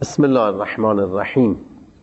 بسم الله الرحمن الرحیم.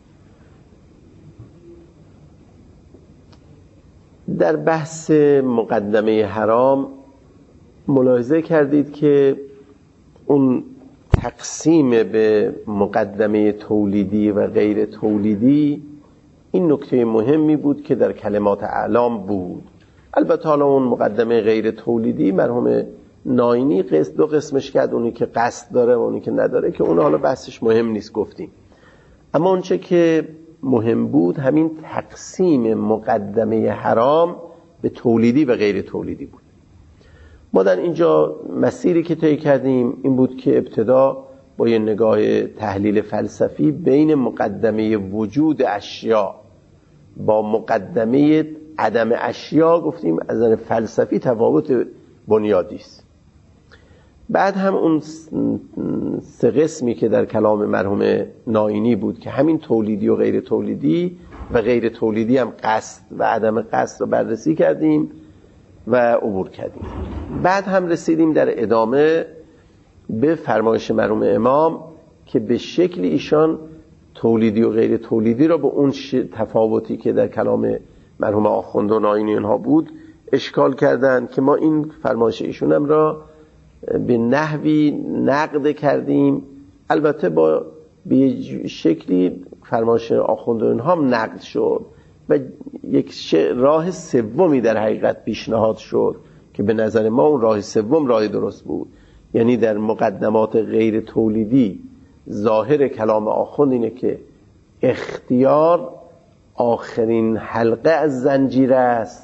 در بحث مقدمه حرام ملاحظه کردید که اون تقسیم به مقدمه تولیدی و غیر تولیدی این نکته مهمی بود که در کلمات اعلام بود. البته حالا اون مقدمه غیر تولیدی مرحوم ناینی دو قسمش کرد، اونی که قصد داره و اونی که نداره، که اون حالا بحثش مهم نیست گفتیم. اما اونچه که مهم بود همین تقسیم مقدمه حرام به تولیدی و غیر تولیدی بود. ما در اینجا مسیری که طی کردیم این بود که ابتدا با یه نگاه تحلیل فلسفی بین مقدمه وجود اشیا با مقدمه عدم اشیا گفتیم از نظر فلسفی تفاوت بنیادی است. بعد هم اون سه قسمی که در کلام مرحوم ناینی بود که همین تولیدی و غیر تولیدی و غیر تولیدی هم قصد و عدم قصد رو بررسی کردیم و عبور کردیم. بعد هم رسیدیم در ادامه به فرمایش مرحوم امام که به شکل ایشان تولیدی و غیر تولیدی را به اون تفاوتی که در کلام مرحوم آخوند و ناینی اینها بود اشکال کردن که ما این فرمایش ایشون هم را به نحوی نقد کردیم. البته با به شکلی فرمایش آخوند و اینها هم نقد شد و یک راه سومی در حقیقت پیشنهاد شد که به نظر ما اون راه سوم راه درست بود. یعنی در مقدمات غیر تولیدی ظاهر کلام آخوند اینه که اختیار آخرین حلقه از زنجیره است.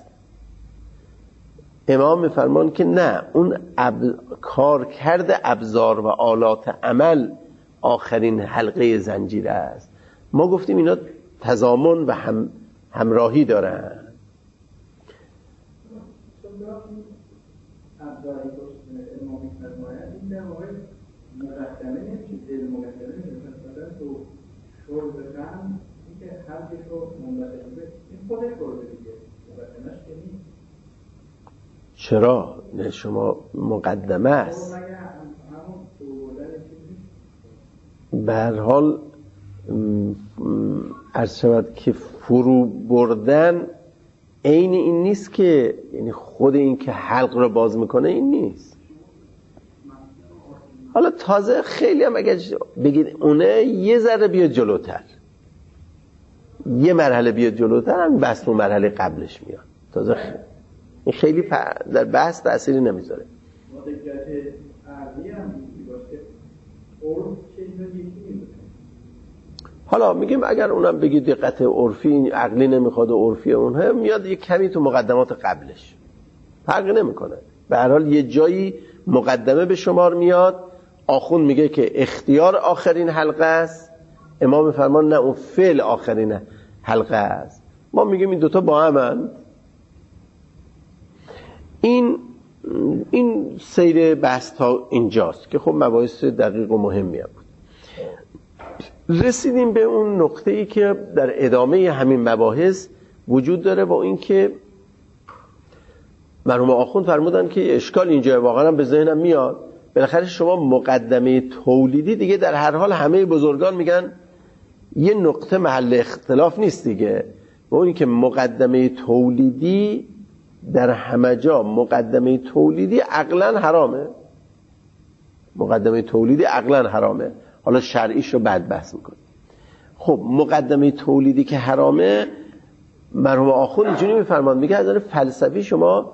امام می‌فرمان که نه، اون کارکرد ابزار و آلات عمل آخرین حلقه زنجیره است. ما گفتیم اینا تضامن و همراهی دارن. چرا؟ نه شما مقدمه است. به هر حال عرض شود که فرو بردن عین این نیست که یعنی خود این که حلق رو باز میکنه این نیست. حالا تازه خیلی هم اگر بگید اونه یه ذره بیاد جلوتر، یه مرحله بیاد جلوتر، هم بحث اون مرحله قبلش میاد. تازه این خیلی در بحث تأثیری نمیذاره. حالا میگیم اگر اونم بگید دقت عرفی عقلی نمیخواد و عرفی اونها میاد یک کمی تو مقدمات قبلش، فرقی نمیکنه. به هر حال یه جایی مقدمه به شمار میاد. آخوند میگه که اختیار آخرین حلقه است، امام فرمان نه، اون فعل آخرین حلقه است. ما میگیم این دوتا با همند. این سیر بحث تا اینجاست که خب مباحث دقیق و مهمی هم بود. رسیدیم به اون نقطه‌ای که در ادامه همین مباحث وجود داره، با این که مرحوم آخوند فرمودن که اشکال اینجا واقعا به ذهنم میاد. بالاخره شما مقدمه تولیدی دیگه در هر حال همه بزرگان میگن یه نقطه محل اختلاف نیست دیگه، با اونی که مقدمه تولیدی در همه جا مقدمه تولیدی عقلاً حرامه. مقدمه تولیدی عقلاً حرامه. حالا شرعیش رو بعد بحث میکنیم. خب مقدمه تولیدی که حرامه، مرحوم آخوند اینجوری میفرمان، میگه از نظر فلسفی شما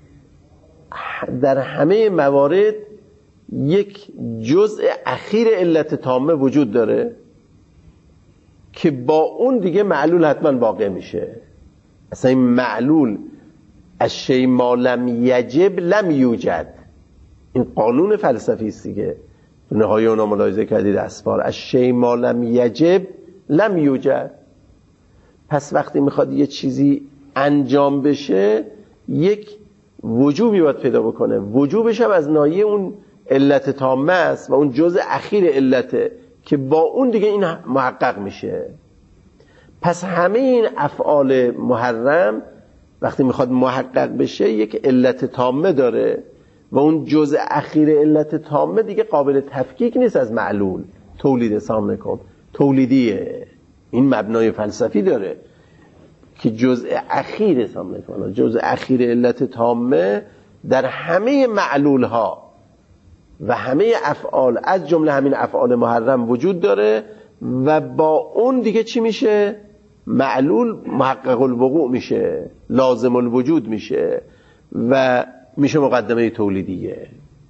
در همه موارد یک جزء اخیر علت تامه وجود داره که با اون دیگه معلول حتما واقع میشه. اصلا این معلول الشیء ما لم یجب لم یوجد، این قانون فلسفی است دیگه. نهایه اونا ملاحظه کردید اسفار الشیء ما لم یجب لم یوجد. پس وقتی میخواد یه چیزی انجام بشه یک وجوبی باید پیدا بکنه. وجوبش هم از ناحیه اون علت تامه است و اون جزء اخیر علته که با اون دیگه این محقق میشه. پس همه این افعال محرم وقتی میخواد محقق بشه یک علت تامه داره و اون جزء اخیر علت تامه دیگه قابل تفکیک نیست از معلول. تولید حساب نکن، تولیدیه. این مبنای فلسفی داره که جزء اخیر حساب نکن. جزء اخیر علت تامه در همه معلول ها و همه افعال از جمله همین افعال محرم وجود داره و با اون دیگه چی میشه؟ معلول محقق الوقوع میشه، لازم الوجود میشه و میشه مقدمه تولیدیه.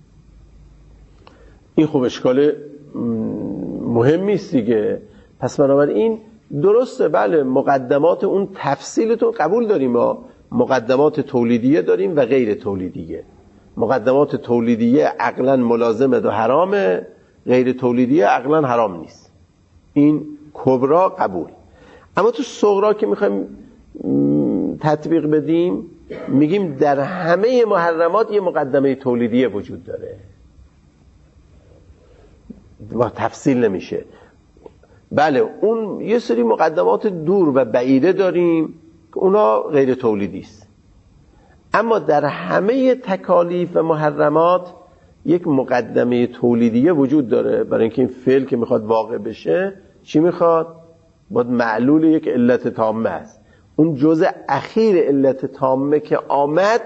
این خب اشکال مهمی است دیگه. پس بنابراین درسته، بله، مقدمات اون تفصیلتون قبول داریم، ما مقدمات تولیدیه داریم و غیر تولیدیه. مقدمات تولیدیه عقلاً ملازمه و حرامه، غیر تولیدیه عقلاً حرام نیست. این کبرا قبول. اما تو صغرا که میخوایم تطبیق بدیم میگیم در همه محرمات یه مقدمه تولیدیه وجود داره و تفصیل نمیشه. بله، اون یه سری مقدمات دور و بعیده داریم که اونا غیر تولیدی است، اما در همه تکالیف و محرمات یک مقدمه تولیدیه وجود داره. برای اینکه این فعل که میخواد واقع بشه چی میخواد؟ باید معلول یک علت تامه است. اون جزء اخیر علت تامه که آمد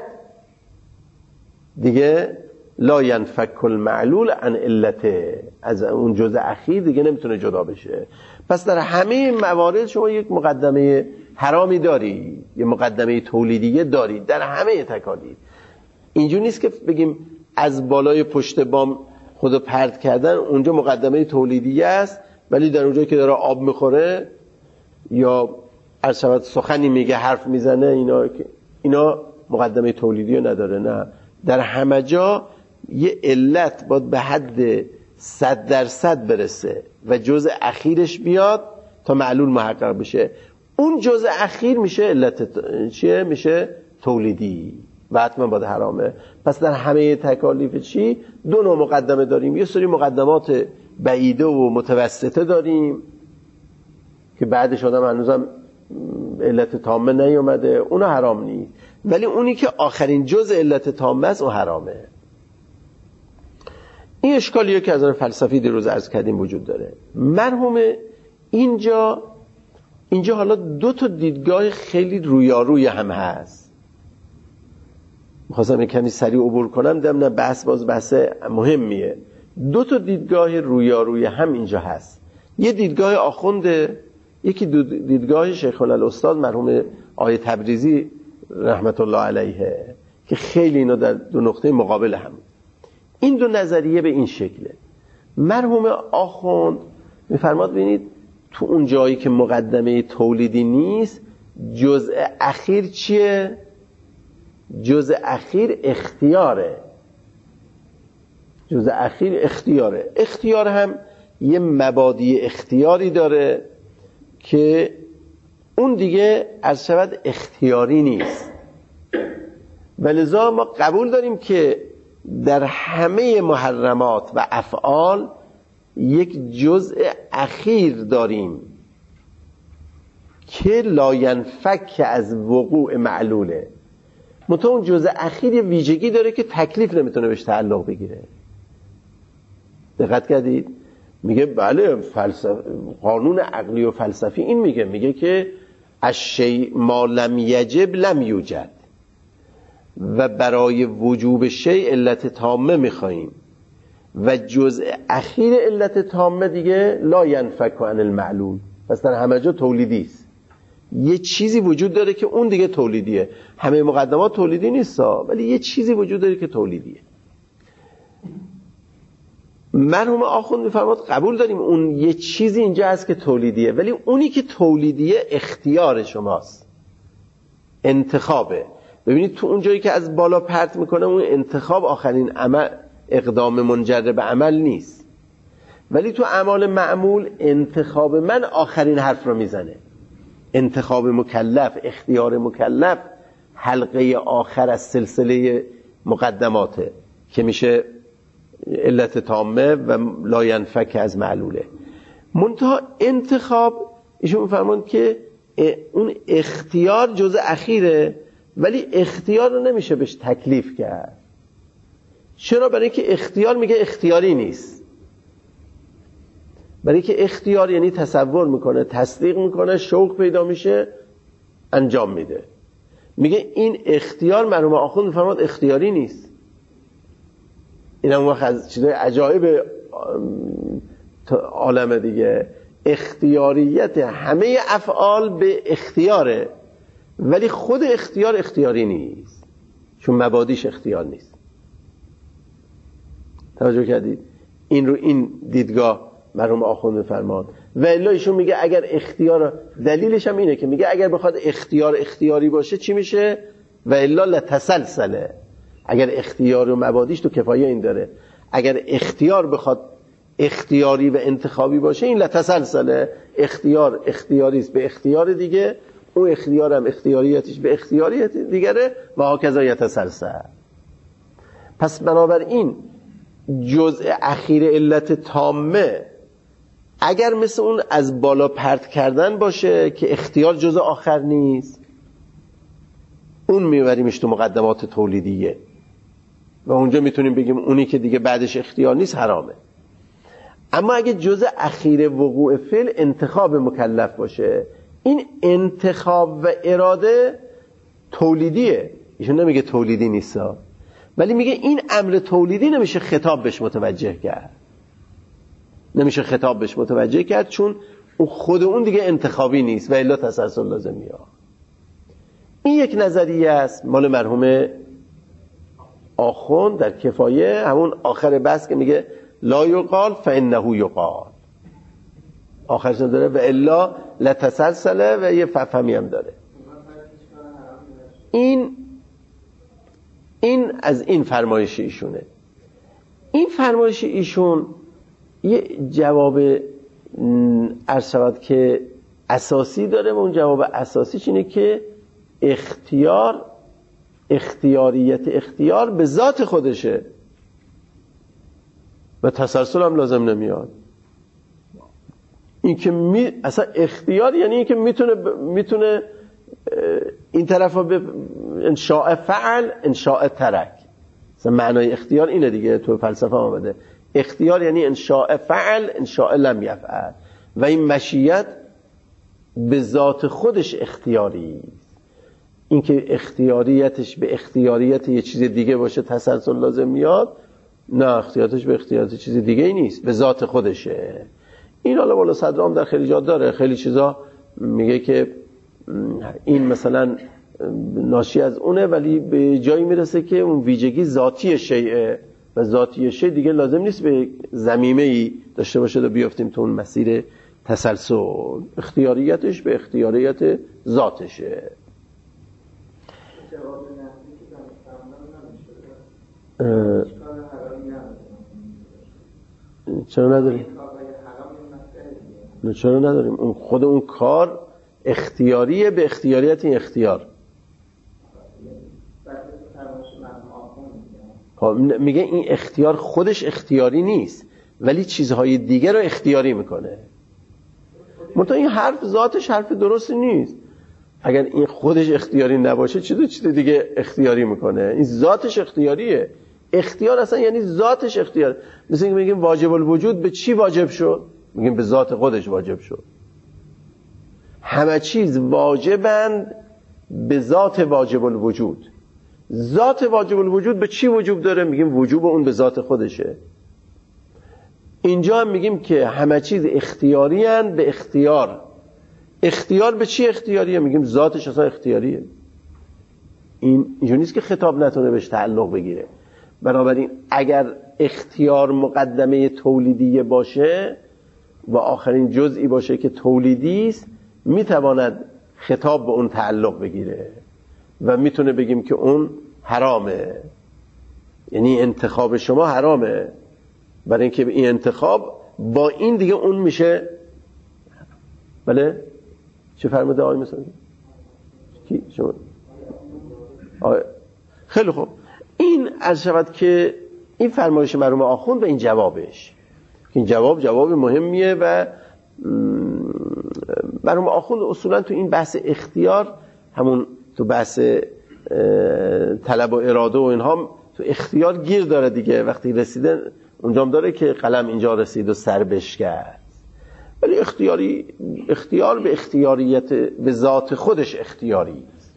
دیگه لا ینفک المعلول عن علته، از اون جزء اخیر دیگه نمیتونه جدا بشه. پس در همه موارد شما یک مقدمه حرامی داری، یک مقدمه تولیدیه داری در همه تکالیف. اینجور نیست که بگیم از بالای پشت بام خودو پرت کردن اونجا مقدمه تولیدیه است، ولی در اونجا که داره آب میخوره یا عرشبت سخنی میگه، حرف میزنه، اینا مقدمه تولیدیه نداره. نه، در همه جا یه علت باید به حد 100% برسه و جزء اخیرش بیاد تا معلول محقق بشه. اون جزء اخیر میشه علت چیه؟ میشه تولیدی و حتما باید حرامه. پس در همه تکالیف چی؟ دو نوع مقدمه داریم. یه سری مقدمات بعیده و متوسطه داریم که بعدش آدم هنوزم علت تامه نیومده، اون حرام نیست، ولی اونی که آخرین جزء علت تامه است اون حرامه. این اشکالیه که از آن فلسفی دیروز عرض کردیم وجود داره. مرحوم اینجا حالا دو تا دیدگاه خیلی رویاروی هم هست. میخواستم کمی سریع عبور کنم، نه بحث مهمیه. دو تا دیدگاه رویاروی هم اینجا هست. یه دیدگاه آخونده، یکی دیدگاه شیخ الاستاد مرحوم آیه تبریزی رحمت الله علیه که خیلی اینا در دو نقطه مقابل هم. این دو نظریه به این شکله. مرحوم آخوند میفرماد ببینید تو اون جایی که مقدمه تولیدی نیست جزء اخیر چیه؟ جزء اخیر اختیاره. جزء اخیر اختیاره. اختیار هم یه مبادی اختیاری داره که اون دیگه از شود اختیاری نیست، ولذا ما قبول داریم که در همه محرمات و افعال یک جزء اخیر داریم که لا ینفک از وقوع معلوله. منتها اون جزء اخیر یه ویژگی داره که تکلیف نمیتونه بهش تعلق بگیره. دقت کردید؟ میگه بله، قانون عقلی و فلسفی این میگه که الشیء ما لم یجب لم یوجد، و برای وجوب شیء علت تامه میخواییم و جزء اخیر علت تامه دیگه لا ینفک عن المعلول. پس در همه جا تولیدی است. یه چیزی وجود داره که اون دیگه تولیدیه. همه مقدمات تولیدی نیستا، ولی یه چیزی وجود داره که تولیدیه. مرحوم آخوند میفرماد قبول داریم اون یه چیزی اینجا هست که تولیدیه، ولی اونی که تولیدیه اختیار شماست، انتخابه. ببینید تو اون جایی که از بالا پرت میکنه اون انتخاب آخرین عمل، اقدام منجر به عمل نیست، ولی تو اعمال معمول انتخاب من آخرین حرف رو میزنه. انتخاب مکلف، اختیار مکلف حلقه آخر از سلسله مقدماته که میشه علت تامه و لا ینفک از معلوله. منتها انتخاب ایشون میفرمان که اون اختیار جزء اخیره، ولی اختیار رو نمیشه بهش تکلیف کرد. چرا؟ برای اینکه اختیار میگه اختیاری نیست. برای که اختیار یعنی تصور میکنه، تصدیق میکنه، شوق پیدا میشه، انجام میده. میگه این اختیار مرحوم آخوند میفرماد اختیاری نیست. این هم وقت از چیزای عجایب عالم دیگه. اختیاریت همه افعال به اختیاره، ولی خود اختیار اختیاری نیست، چون مبادیش اختیار نیست. توجه کردید؟ این رو این دیدگاه مرحوم آخوند میفرماد. و الا ایشون میگه اگر اختیار، دلیلش هم اینه که میگه اگر بخواد اختیار اختیاری باشه چی میشه؟ و الا لتسلسله. اگر اختیار و مبادیش تو کفایه این داره، اگر اختیار بخواد اختیاری و انتخابی باشه این لتسلسله. اختیار اختیاری است به اختیار دیگه، اون اختیار هم اختیاریتش به اختیاریت دیگره و هاکذا یتسلسل. پس بنابراین جزء اخیر علت تامه اگر مثل اون از بالا پرت کردن باشه که اختیار جزء آخر نیست، اون میبریمش تو مقدمات تولیدیه و اونجا میتونیم بگیم اونی که دیگه بعدش اختیار نیست حرامه. اما اگه جزء اخیر وقوع فعل انتخاب مکلف باشه، این انتخاب و اراده تولیدیه. ایشون نمیگه تولیدی نیستا، ولی میگه این امر تولیدی نمیشه خطاب بهش متوجه کرد، نمیشه خطاب بهش متوجه کرد چون خود اون دیگه انتخابی نیست و الا تسلسل لازم میاد. این یک نظریه است مال مرحوم آخوند در کفایه، همون آخر بحث که میگه لا یقال فانه یقال، آخرش داره و الا لتسلسله و یه فهمی هم داره. این از این فرمایش ایشونه. این فرمایش ایشون یه جواب عرض شود که اساسی داره و اون جواب اساسیش اینه که اختیاریت اختیار به ذات خودشه و تسلسل هم لازم نمیاد. این که اصلا اختیار یعنی این که میتونه این طرف به انشاء فعل انشاء ترک. مثلا معنای اختیار اینه دیگه، تو فلسفه آمده اختیار یعنی انشاء فعل انشاء لم یفعل و این مشیت به ذات خودش اختیاری. این که اختیاریتش به اختیاریت یه چیز دیگه باشه تسلسل لازم میاد، نه، اختیاراتش به اختیارات چیز دیگه ای نیست، به ذات خودشه. این حالا بالا صدرام در خیلی جا داره، خیلی چیزا میگه که این مثلا ناشی از اونه، ولی به جایی میرسه که اون ویژگی ذاتی شیء و ذاتی شیء دیگه لازم نیست به ضمیمه‌ای داشته باشه تا بیافتیم تو اون مسیر تسلسل. اختیاریتش به اختیاریت ذاتشه. چرا نداریم؟ چرا نداریم؟ اون خود اون کار اختیاریه به اختیاریت این اختیار. میگه این اختیار خودش اختیاری نیست ولی چیزهای دیگه رو اختیاری میکنه. منتها این حرف ذاتش حرف درستی نیست. اگر این خودش اختیاری نباشه چیز دیگه اختیاری میکنه. این ذاتش اختیاریه. اختیار اصلا یعنی ذاتش اختیار. مثل اینکه میگیم واجب الوجود به چی واجب شد؟ میگیم به ذات خودش واجب شد. همه چیز واجبند به ذات واجب الوجود. ذات واجب الوجود به چی وجوب داره؟ میگیم وجوب اون به ذات خودشه. اینجا هم میگیم که همه چیز اختیاری هستند به اختیار. اختیار به چی اختیاریه؟ میگیم ذاتش اصلا اختیاریه. اینجا نیست که خطاب نتونه بهش تعلق بگیره. بنابراین اگر اختیار مقدمه تولیدیه باشه و آخرین جزئی باشه که تولیدی است، میتواند خطاب به اون تعلق بگیره و میتونه بگیم که اون حرامه، یعنی انتخاب شما حرامه، برای اینکه این انتخاب با این دیگه اون میشه. بله چه فرموده آقای مثلا کی شما؟ خیلی خوب. این عرض شود که این فرمایش مرحوم آخوند و این جوابش، این جواب مهمیه و مرحوم آخوند اصولا تو این بحث اختیار، همون تو بحث طلب و اراده و اینها، تو اختیار گیر داره دیگه. وقتی رسیده اونجام داره که قلم اینجا رسید و سر بشکست. ولی اختیار به اختیاریت به ذات خودش اختیاری است.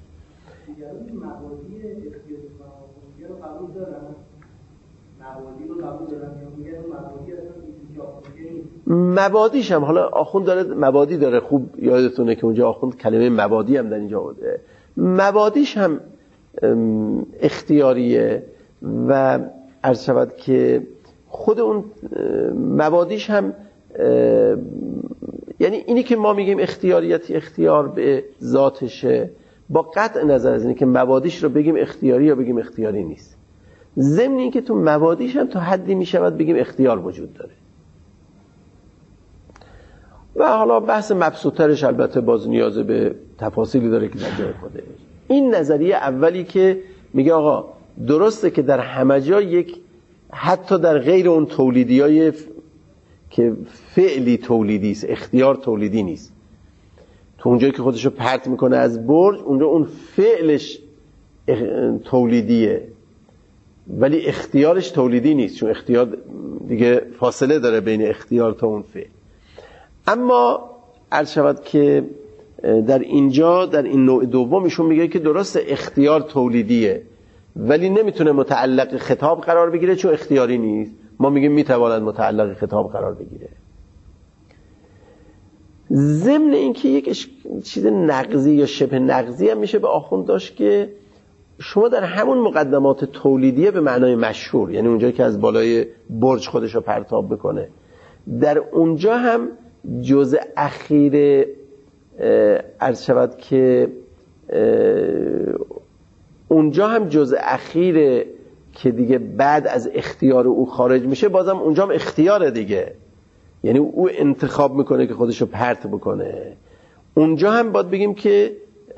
مبادیش هم حالا آخوند داره مبادی داره، خوب یادتونه که اونجا آخوند کلمه مبادی هم در اینجا بوده. مبادیش هم اختیاریه و عرض شود که خود اون مبادیش هم یعنی اینی که ما میگیم اختیاریتی اختیار به ذاتشه، با قطع نظر از اینی که مبادیش رو بگیم اختیاری یا بگیم اختیاری نیست. ضمن این که تو مبادیش هم تا حدی میشود بگیم اختیار وجود داره. و حالا بحث مبسوط‌ترش البته باز نیاز به تفاصیلی داره که در جای خودش. این نظریه اولی که میگه آقا درسته که در همه جا یک، حتی در غیر اون تولیدیای که فعلی تولیدی است، اختیار تولیدی نیست، تو اونجایی که خودشو پرت میکنه از برج اونجا اون فعلش تولیدیه ولی اختیارش تولیدی نیست، چون اختیار دیگه فاصله داره بین اختیار تا اون فعل. اما عرض شود که در اینجا در این نوع دوم ایشون میگه که درست اختیار تولیدیه ولی نمیتونه متعلق خطاب قرار بگیره چون اختیاری نیست. ما میگیم میتواند متعلق خطاب قرار بگیره. ضمن اینکه یک چیز نقضی یا شبه نقضی هم میشه به آخوند داشت که شما در همون مقدمات تولیدیه به معنای مشهور، یعنی اونجایی که از بالای برج خودشو پرتاب میکنه، در اونجا هم جزء اخیر عرض شود که اونجا هم جزء اخیر که دیگه بعد از اختیار او خارج میشه، بازم اونجا هم اختیاره دیگه، یعنی او انتخاب میکنه که خودشو پرت بکنه. اونجا هم باید بگیم که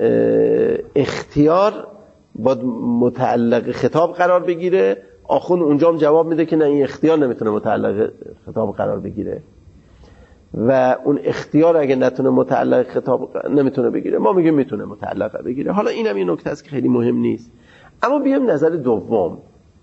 اختیار باید متعلق خطاب قرار بگیره. آخوند اونجا هم جواب میده که نه، این اختیار نمیتونه متعلق خطاب قرار بگیره و اون اختیار اگه نتونه متعلق خطاب نمیتونه بگیره، ما میگیم میتونه متعلق بگیره. حالا اینم این نکته است که خیلی مهم نیست. اما بیام نظر دوم.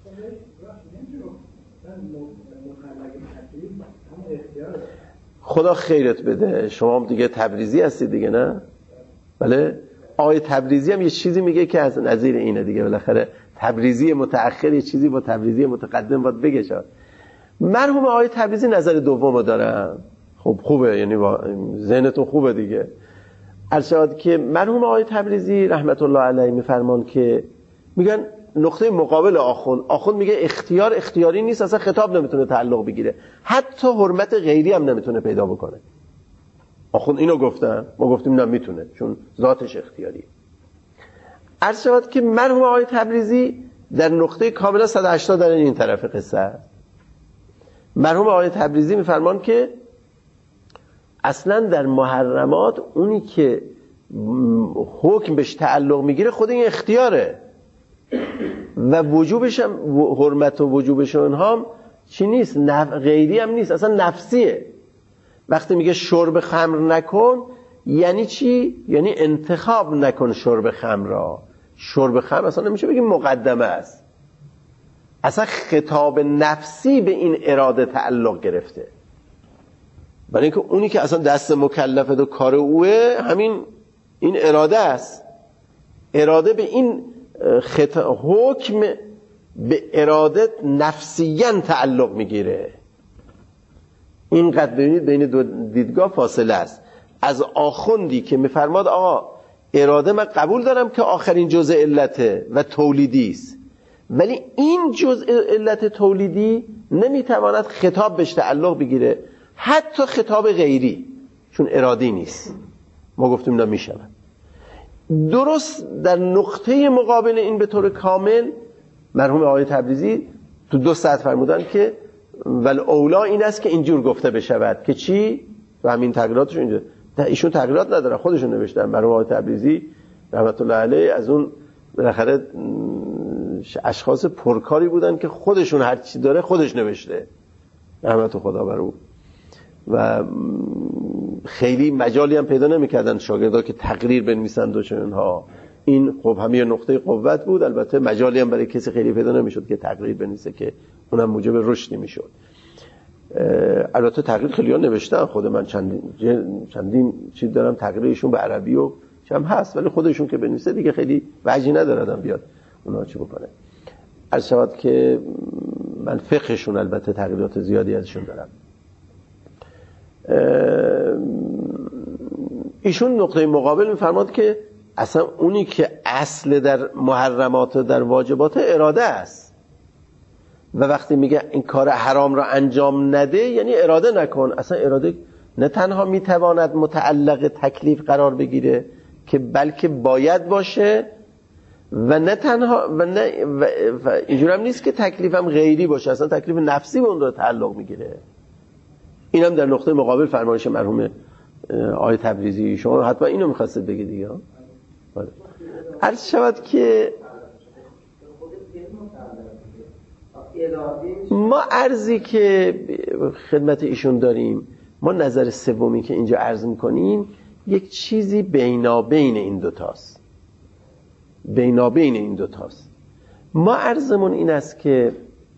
خدا خیرت بده، شما هم دیگه تبریزی هستید دیگه، نه؟ بله؟ آقای تبریزی هم یه چیزی میگه که از نظیر اینه دیگه، بالاخره تبریزی متأخر یه چیزی با تبریزی متقدم باید بگه. شد مرحوم آقای تبریزی نظر دومو دارن. خب خوبه، یعنی ذهنتون خوبه دیگه. عرض که مرحوم آقای تبریزی رحمت الله علیه میفرمان که میگن نقطه مقابل آخوند میگه اختیار اختیاری نیست، اصلا خطاب نمیتونه تعلق بگیره، حتی حرمت غیری هم نمیتونه پیدا بکنه. آخوند اینو گفتن، ما گفتیم نه میتونه چون ذاتش اختیاریه. عرض شود که مرحوم آقای تبریزی در نقطه کاملا 180 در این طرف قصه است. مرحوم آقای تبریزی میفرمان که اصلا در محرمات اونی که حکم بهش تعلق میگیره خود این اختیاره و وجوبش هم، حرمت و وجوبش اونها هم چی نیست، غیری هم نیست، اصلا نفسیه. وقتی میگه شرب خمر نکن یعنی چی؟ یعنی انتخاب نکن شرب خمر را. شرب خمر اصلا نمیشه بگیم مقدمه است، اصلا خطاب نفسی به این اراده تعلق گرفته، برای اینکه اونی که اصلا دست مکلفه و کار اوه همین این اراده است. اراده به این حکم به اراده نفسیاً تعلق میگیره. اینقدر ببینید بین دو دیدگاه فاصله است. از آخوندی که میفرماد آقا اراده من قبول دارم که آخرین جزء علته و تولیدی است، ولی این جزء علت تولیدی نمیتواند خطاب بهش تعلق بگیره، حتی خطاب غیری، چون ارادی نیست. ما گفتیم نه میشود. درست در نقطه مقابل این به طور کامل مرحوم آقای تبریزی تو 2 سطر فرمودن که ول اولا این است که اینجور گفته بشود که چی؟ و همین تغییراتش اینجا ایشون تغییرات ندارن، خودشون نوشتن. مرحوم آقای تبریزی رحمت الله علیه از اون بالاخره اشخاص پرکاری بودن که خودشون هر چی داره خودش نوشته، رحمت خدا بر او، و خیلی مجالی هم پیدا نمی‌کردن شاگردا که تقریر بنویسند و چنها. این خب همین نقطه قوت بود. البته مجالی هم برای کسی خیلی پیدا نمیشد که تقریر بنویسه که اونم موجب رشدی میشد. البته تقریر خیلی ها نوشتن، خود من چندین چیز دارم تقریرشون به عربی و هم هست، ولی خودشون که بنویسه دیگه خیلی وجهی نداره بیاد اونا چی بکنه. عرض شود که من فقهشون البته تقریرات زیادی ازشون دارم. ایشون نقطه مقابل میفرماد که اصلا اونی که اصل در محرمات در واجبات اراده است و وقتی میگه این کار حرام را انجام نده یعنی اراده نکن. اصلا اراده نه تنها میتواند متعلق تکلیف قرار بگیره که بلکه باید باشه و نه تنها و اینجور هم نیست که تکلیف هم غیری باشه، اصلا تکلیف نفسی به اون رو تعلق میگیره. این هم در نقطه مقابل فرمایش مرحوم آقای تبریزی. شما حتما اینو میخواستید بگید دیگه. عرض شود که ما عرضی که خدمت ایشون داریم، ما نظر سومی که اینجا عرض میکنیم یک چیزی بینابین این دوتاست. بینابین این دوتاست. ما عرضمون این است که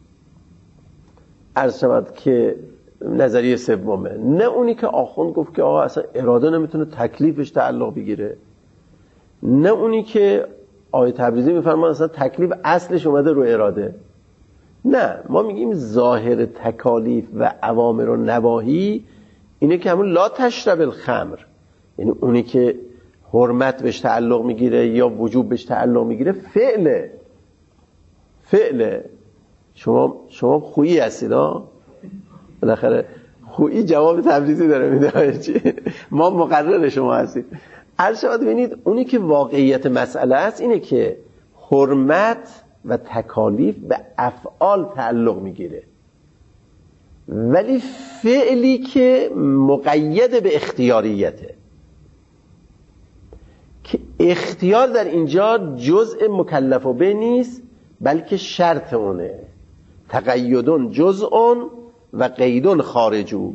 عرض شود که نظریه سومه، نه اونی که آخوند گفت که آقا اصلا اراده نمیتونه تکلیفش تعلق بگیره، نه اونی که آقای تبریزی میفرمان اصلا تکلیف اصلش اومده رو اراده. نه، ما میگیم ظاهر تکالیف و اوامر و نواهی اینه که همون لا تشرب الخمر، یعنی اونی که حرمت بهش تعلق میگیره یا وجوب بهش تعلق میگیره فعله. شما خویی هستید ها، بالاخره خویی جواب تبریزی داره میده. ما مقرر شما هستید. عرض شود ببینید اونی که واقعیت مسئله است اینه که حرمت و تکالیف به افعال تعلق میگیره، ولی فعلی که مقید به اختیاریته، که اختیار در اینجا جزء مکلف به نیست بلکه شرط اونه. تقیدون جزءون و قیدون خارجو.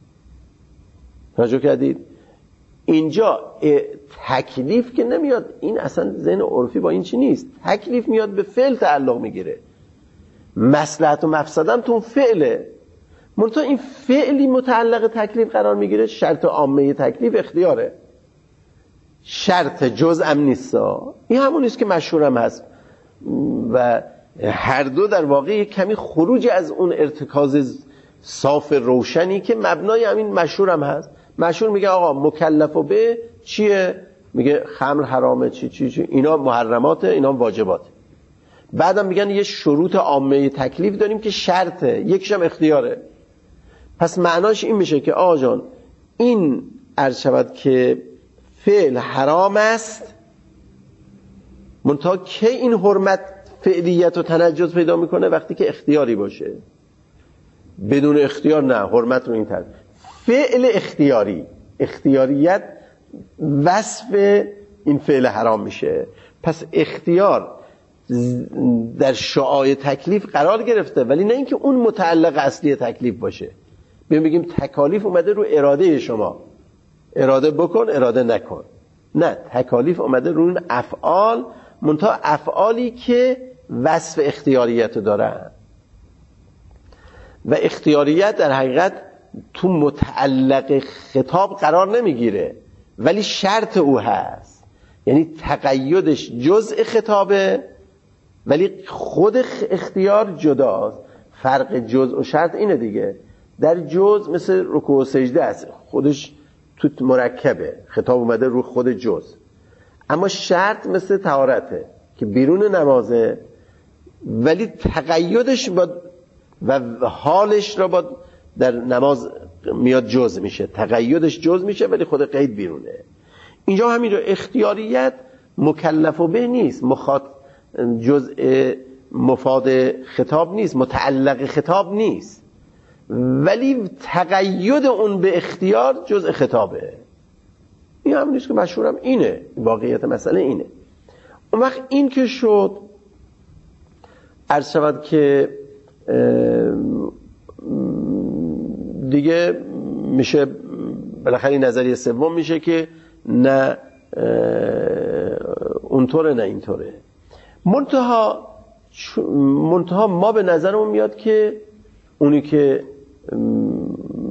توجه کردید؟ اینجا تکلیف که نمیاد، این اصلا ذهن عرفی با این چی نیست. تکلیف میاد به فعل تعلق میگیره، مصلحت و مفسدم تو فعله، منتها این فعلی متعلق تکلیف قرار میگیره. شرط عامه تکلیف اختیاره، شرط جزءم نیستا. این همون نیست که مشهورم هست و هر دو در واقع کمی خروج از اون ارتکاز صاف روشنی که مبنای همین مشهورم هست. مشهور میگه آقا مکلف به چیه؟ میگه خمر حرامه، چی اینا محرماته، اینا واجباته. بعدم میگن یه شروط عامه تکلیف داریم که شرطه، یکیش هم اختیاره. پس معناش این میشه که آقا جان این عرض شود که فعل حرام است، منتها که این حرمت فعلیت و تنجس پیدا میکنه وقتی که اختیاری باشه. بدون اختیار نه، حرمت رو این طرف فعل اختیاریت وصف این فعل حرام میشه. پس اختیار در شعاع تکلیف قرار گرفته، ولی نه اینکه اون متعلق اصلی تکلیف باشه. بگیم تکالیف اومده رو اراده شما، اراده بکن اراده نکن. نه، تکالیف اومده رو اون افعال، منتها افعالی که وصف اختیاریت دارن و اختیاریت در حقیقت تو متعلق خطاب قرار نمیگیره ولی شرط او هست، یعنی تقیدش جزء خطابه ولی خود اختیار جداست. فرق جزء و شرط اینه دیگه. در جزء مثل رکوع و سجده است، خودش تو مرکبه، خطاب اومده رو خود جزء. اما شرط مثل طهارته که بیرون نمازه ولی تقیدش و حالش را با در نماز میاد جزء میشه، تقیدش جزء میشه ولی خود قید بیرونه. اینجا همین رو اختیاریت مکلف به نیست، جزء مفاد خطاب نیست، متعلق خطاب نیست، ولی تقید اون به اختیار جزء خطابه. این هم نیست که مشهورم اینه، واقعیت مسئله اینه. اون وقت این که شد عرض شود که دیگه میشه بالاخره نظریه سوم میشه که نه اونطوره نه اینطوره. منتها ما به نظرمون میاد که اونی که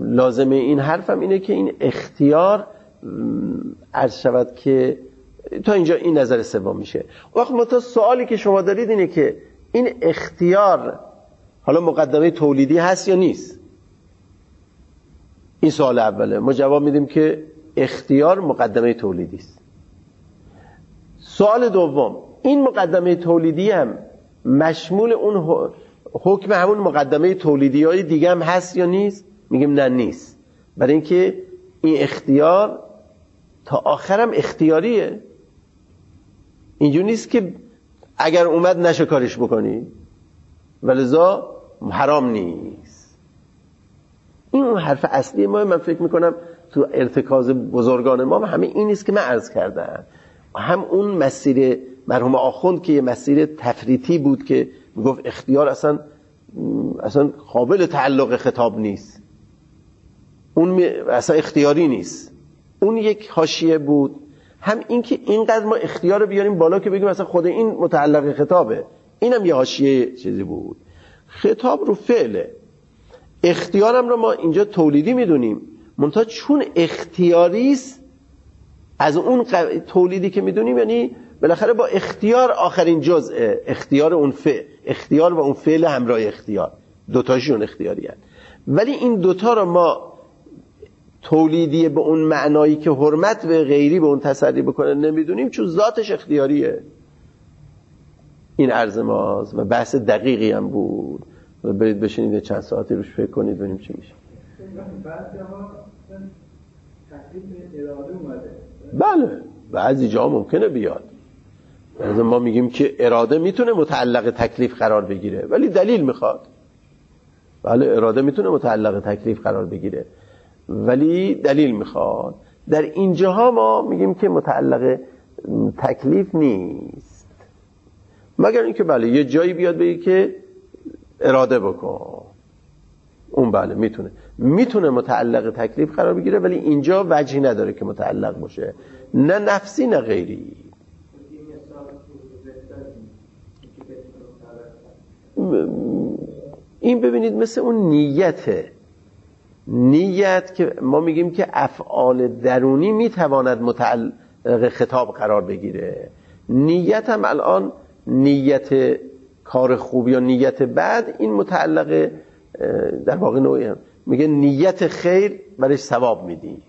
لازمه این حرفم اینه که این اختیار عرض شود که تا اینجا این نظر سوم میشه. وقت متا سوالی که شما دارید اینه که این اختیار حالا مقدمه تولیدی هست یا نیست؟ این سوال اوله. ما جواب میدیم که اختیار مقدمه تولیدی است. سوال دوم، این مقدمه تولیدی هم مشمول اون حکم همون مقدمه تولیدی های دیگه هم هست یا نیست؟ میگیم نه نیست. برای اینکه این اختیار تا آخرم اختیاریه. اینجور نیست که اگر اومد نشه کارش بکنی ولذا حرام نیست. این اون حرف اصلی ما. من فکر میکنم تو ارتکاز بزرگان ما همه این نیست که من عرض کردم. هم اون مسیر مرحوم آخوند که یه مسیر تفریطی بود که میگفت اختیار اصلا قابل تعلق خطاب نیست، اون اصلا اختیاری نیست، اون یک حاشیه بود. هم این که اینقدر ما اختیار رو بیاریم بالا که بگیم اصلا خود این متعلق خطابه، اینم یه حاشیه چیزی بود. خطاب رو فعله، اختیارم رو ما اینجا تولیدی میدونیم، منتها چون اختیاری است از اون تولیدی که میدونیم، یعنی بالاخره با اختیار آخرین جزء اختیار اون فعل، اختیار و اون فعل همراه اختیار دوتاشون اختیاری هست. ولی این دوتا رو ما تولیدی به اون معنایی که حرمت به غیری به اون تسری بکنه نمیدونیم، چون ذاتش اختیاریه. این عرض ماست و بحث دقیقی هم بود. برید بشینید چند ساعتی روش فکر کنید ببینیم چی میشه. بله بعضی جا ممکنه بیاد. مثلا ما میگیم که اراده میتونه متعلق تکلیف قرار بگیره ولی دلیل میخواد. بله اراده میتونه متعلق تکلیف قرار بگیره ولی دلیل میخواد. در اینجاها ما میگیم که متعلق تکلیف نیست، مگر اینکه بله یه جایی بیاد بگی که اراده بکن، اون بله میتونه متعلق تکلیف قرار بگیره ولی اینجا وجهی نداره که متعلق باشه، نه نفسی نه غیری. این ببینید مثل اون نیت که ما میگیم که افعال درونی میتواند متعلق خطاب قرار بگیره. نیت هم الان نیت کار خوب یا نیت بد، این متعلق در واقع نوعی هم میگه نیت خیر برای ثواب میدی،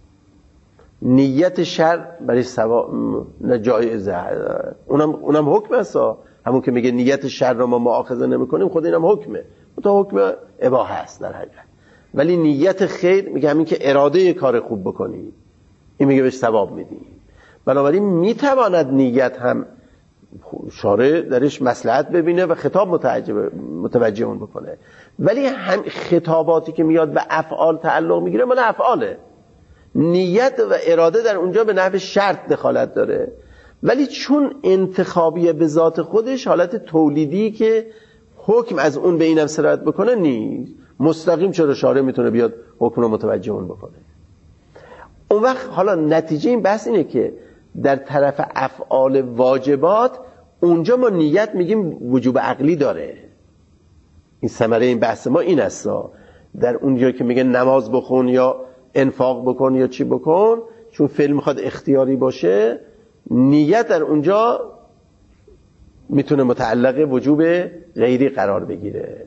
نیت شر برای ثواب جایزه. اونم حکم است. همون که میگه نیت شر رو ما مؤاخذه نمی‌کنیم، خود اینم حکمه، تا حکم اباحه است در حقیقت. ولی نیت خیر میگه همین که اراده کار خوب بکنی، این میگه بهش ثواب میدی. بنابراین میتواند نیت هم شارع درش مصلحت ببینه و خطاب متوجه اون بکنه، ولی هم خطاباتی که میاد به افعال تعلق میگیره مال افعاله. نیت و اراده در اونجا به نحو شرط دخالت داره، ولی چون انتخابیه به ذات خودش، حالت تولیدی که حکم از اون به اینم سرایت بکنه نیست. مستقیم چرا شارع میتونه بیاد حکم رو متوجه اون بکنه. اون وقت حالا نتیجه این بحث اینه که در طرف افعال واجبات اونجا ما نیت میگیم وجوب عقلی داره. این ثمره این بحث ما این است. در اونجا که میگه نماز بخون یا انفاق بکن یا چی بکن، چون فعل میخواد اختیاری باشه، نیت در اونجا میتونه متعلق وجوب غیری قرار بگیره.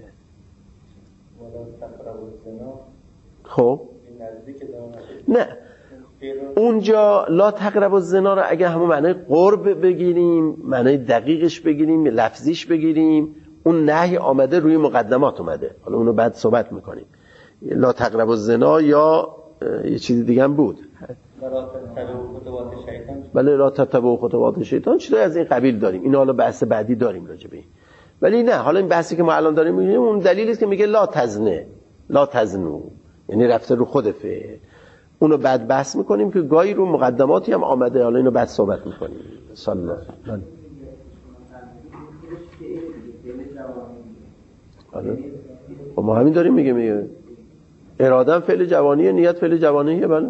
خب نه، اونجا لا تقربوا الزنا رو اگه همون معنی قرب بگیریم، معنی دقیقش بگیریم، لفظیش بگیریم، اون نهی آمده روی مقدمات اومده، حالا اونو بعد صحبت میکنیم. لا تقربوا الزنا یا یه چیز دیگه هم بود، بله لا تتبعوا خطوات شیطان، چیزی از این قبیل داریم. اینو حالا بحث بعدی داریم راجع به این. ولی نه، حالا این بحثی که ما الان داریم میگیم اون دلیلی است که میگه لا تزنه، لا تزنو، یعنی رفته رو خود فعل. اونو بعد بحث میکنیم که گاهی رو مقدماتی هم آمده، حالا اینو بعد صحبت میکنیم. صلی الله علیه. خب ما همین داریم میگه اراده فعل جوانیه، نیت فعل جوانیه. بله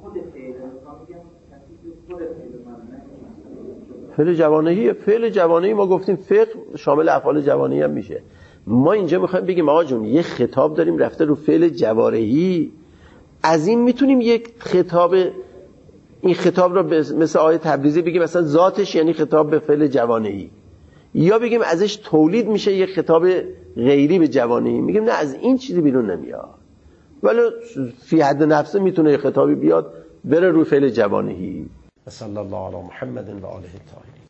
فعل جوانیه. فعل جوانی ما گفتیم فقه شامل افعال جوانی هم میشه. ما اینجا میخوایم بگیم آقا جون یه خطاب داریم رفته رو فعل جوارحی، از این میتونیم یک خطاب، این خطاب را مثل آیه تبریزی بگیم مثلا ذاتش یعنی خطاب به فعل جوانه‌ای، یا بگیم ازش تولید میشه یک خطاب غیری به جوانه‌ای. میگیم نه، از این چیزی بیرون نمیاد، ولی فی حد نفسه میتونه یک خطابی بیاد بره روی فعل جوانه‌ای. صلی الله علی محمد و آله الطاهرین.